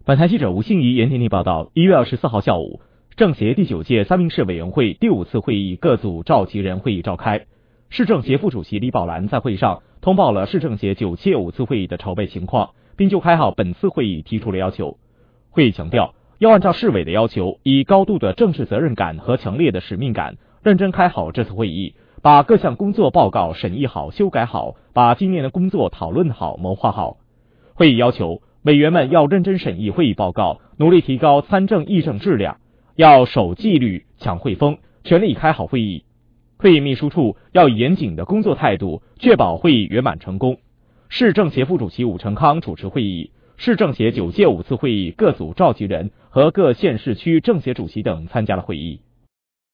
本台记者吴欣怡、严婷婷报道，1月24号下午，政协第9届三明市委员会第5次会议各组召集人会议召开。市政协副主席李宝兰在会上通报了市政协9届5次会议的筹备情况，并就开好本次会议提出了要求。会议强调，要按照市委的要求，以高度的政治责任感和强烈的使命感，认真开好这次会议，把各项工作报告审议好、修改好，把今年的工作讨论好、谋划好。会议要求委员们要认真审议会议报告，努力提高参政议政质量，要守纪律、抢会风，全力开好会议。会议秘书处要以严谨的工作态度，确保会议圆满成功。市政协副主席武成康主持会议，市政协9届5次会议各组召集人和各县市区政协主席等参加了会议。